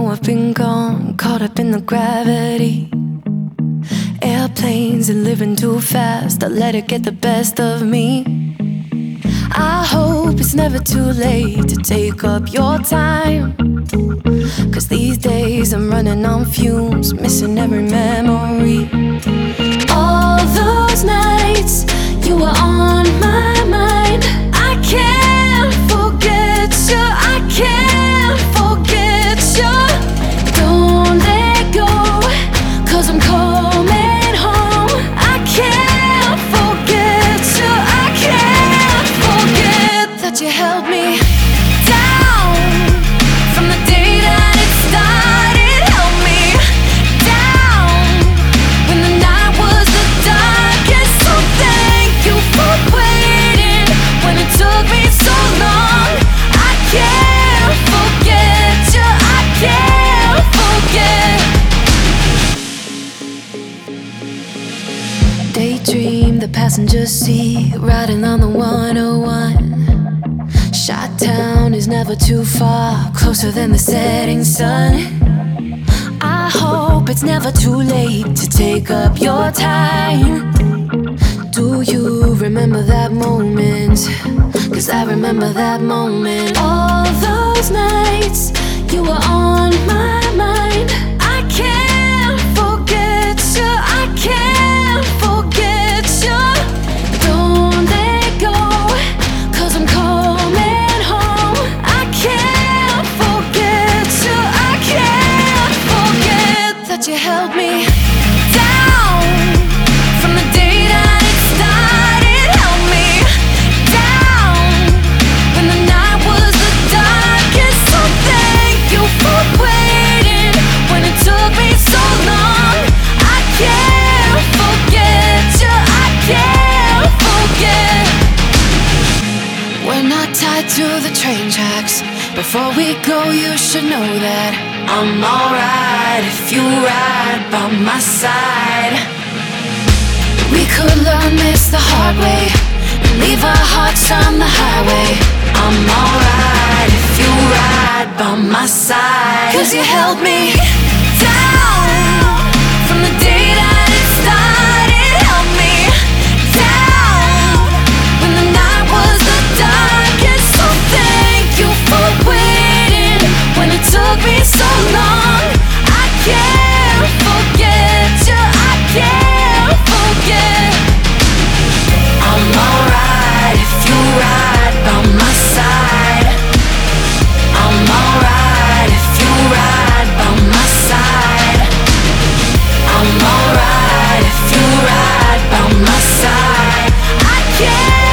know I've been gone, caught up in the gravity. Airplanes and living too fast, I let it get the best of me. I hope it's never too late to take up your time, 'cause these days I'm running on fumes, missing every memory. All those nights you were on my mind, I can't forget you, I can't forget you. Don't let go, 'cause I'm coming home. I can't forget you, I can't forget that you held me down from the day that it started. Held me down when the night was the darkest. So thank you for waiting when it took me so long. I can't forget you, I can't forget. Daydream the passenger seat, riding on the 101. Chi-town is never too far, closer than the setting sun. I hope it's never too late to take up your time. Do you remember that moment? 'Cause I remember that moment. All those nights you were on my mind. I can't forget you, I can't forget you. Don't let go, 'cause I'm coming home. I can't forget you, I can't forget that you held me down from the day that it started. Held me down when the night was the darkest. So thank you for waiting when it took me so long. I can't forget you, I can't forget. We're not tied to the train tracks. Before we go, you should know that I'm alright if you ride by my side. We could learn this the hard way and leave our hearts on the highway. I'm alright if you ride by my side, 'cause you held me down from the day that it started. Held me down when the night was the darkest. So thank you for waiting when it took me so long. I can't forget you, I can't forget. I'm alright if you ride by my side. I'm alright if you ride by my side. I'm alright if you ride by my side. I can't